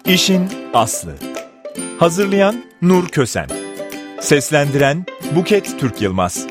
İşin aslı. Hazırlayan Nur Kösen. Seslendiren Buket Türk Yılmaz.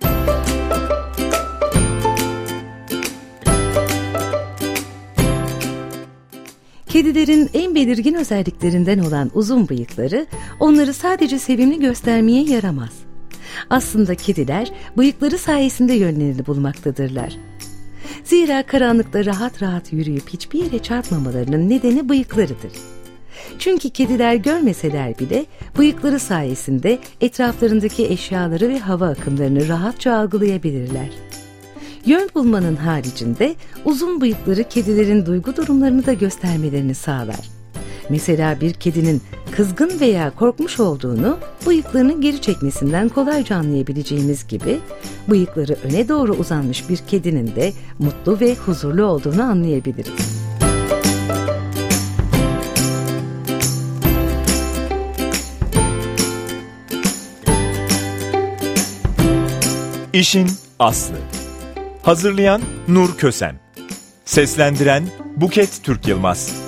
Kedilerin en belirgin özelliklerinden olan uzun bıyıkları onları sadece sevimli göstermeye yaramaz. Aslında kediler bıyıkları sayesinde yönlerini bulmaktadırlar. Zira karanlıkta rahat rahat yürüyüp hiçbir yere çarpmamalarının nedeni bıyıklarıdır. Çünkü kediler görmeseler bile bıyıkları sayesinde etraflarındaki eşyaları ve hava akımlarını rahatça algılayabilirler. Yön bulmanın haricinde uzun bıyıkları kedilerin duygu durumlarını da göstermelerini sağlar. Mesela bir kedinin kızgın veya korkmuş olduğunu bıyıklarının geri çekmesinden kolayca anlayabileceğimiz gibi, bıyıkları öne doğru uzanmış bir kedinin de mutlu ve huzurlu olduğunu anlayabiliriz. İşin aslı. Hazırlayan Nur Kösen. Seslendiren Buket Türk Yılmaz.